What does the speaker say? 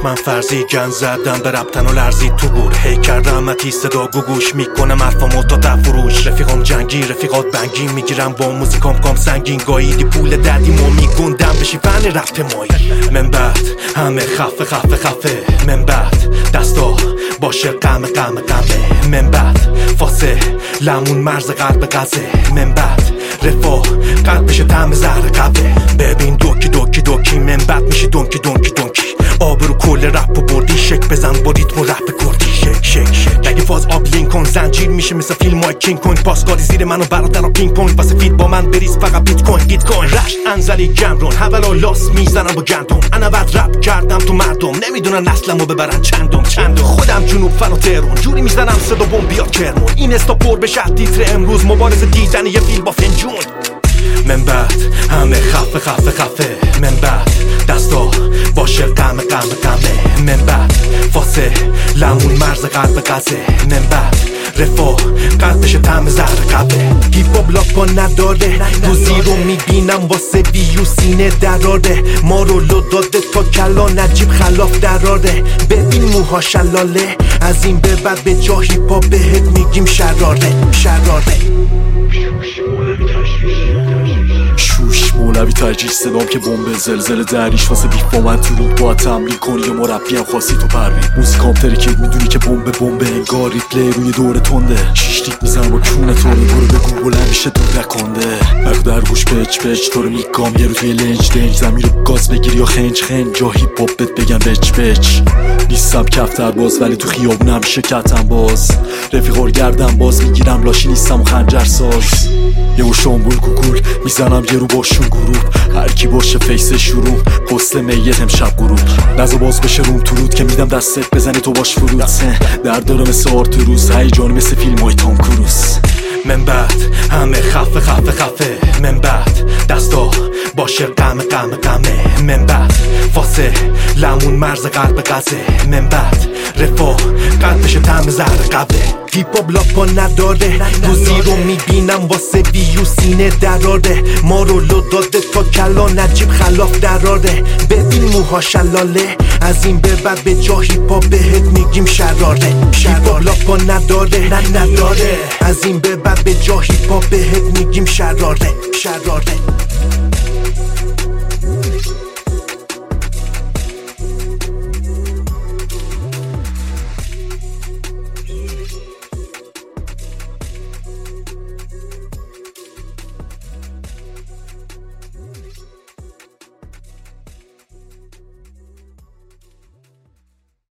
من فرضی گن زدم به ربطن و لرزید تو گور. هی کردم متی صدا گوش میکنم حرفامو تا تفروش. رفیقام جنگی رفیقات بنگی میگیرم با موزیکام کام سنگین. گاییدی پول ددیمو میگوندم بشی فن رفت مایی. من بعد همه خفه خفه خفه. من بعد دستا باشه غم غم غمه. من بعد فاسه لمون مرز قلب غزه. من بعد رفاه قلب بشه طعم زهر قبه. ببین دوکی دوکی دوکی من بعد میشی دونکی دونکی دونکی. آبرو کل رپ و بردی شک بزن با ریتم و رپ کردی. شک شک شک نگه فاز آب لینکن زنجیر میشه مثل فیلم های کینگ کنگ. پاسکاری زیر من و برادرها پینگ پونگ. واسه فیت با من بریز فقط بیت کوین گیت کوین. رشت انزلی گمرون هولا لاس میزنم با گندم. انا بعد رپ کردم تو مردم نمیدونن نسلمو ببرن چندم چندم. خودم جنوب فن و تهران جوری میزنم صدا بمب بیاد کرمون. این استا پر بشه تیتر امروز مبارزه دیدن یه فیلم با فنجون. من بعد همه خفه خفه خفه. من بعد دستا باشه غم غم غمه. من بعد فاسه لمون مرز قلب غزه. من بعد رفاه قلب بشه طعم زهر قبه. هیپ هاپ لاپا نداره روزی رو میبینم واسه ویو سینه دراره. ما رو لو داده تا کلا نجیب خلاف دراره. ببین موها شلاله از این به بعد به جا هیپ هاپ بهت میگیم شراره شراره. شوش مولوی تجریش صدام که بمب زلزله دریش. واسه بیف با من تو رود باید تمرین کنی یا مربی هم خاصی تو پروین. موزیکام ترکید میدونی که بمب انگار ریپلی روی دور تنده. شیش تیک میزنم با کونه تو رو برو بگو بلند میشه دور نکنده. نگو در گوش پچ پچ تو رو میگام یه رو توی لنج دنج. زمین رو گاز بگیری یا خنج خنج. جا هیپ هاپ بت بگم بچ بچ. نیستم کفتر باز ولی تو خیابون همیشه کتم باز. رفیقار گردم باز میگیرم لاشی نیستم و خنجر ساز. یه شامبول کوکول میزنم یه رو باشون گروه. هر کی باشه فیس شروع پست میت امشب گروه. نزا باز بشه روم تو رود که میدم دستت بزنی تو باش فرود. در داره مثل آرتوروز هیجان مثل فیلم های تام کروز. من بعد همه خفه خفه خفه. من بعد دستا باشه غم غم غمه. من بعد فاسه لمون مرز قلب غزه. من بعد رفاه قلب بشه طعم زهر قبه. هیپ هاپ لاپا نداره روزی رو میبینم واسه ویو سینه دراره. ما رو لو داده تا کلا نجیب خلاف دراره. ببین موها شلاله از این به بعد به جا هیپ هاپ بهت میگیم شراره. هیپ هاپ لاپا نداره نداره از این به بعد به جا هیپ هاپ بهت میگیم شراره شراره.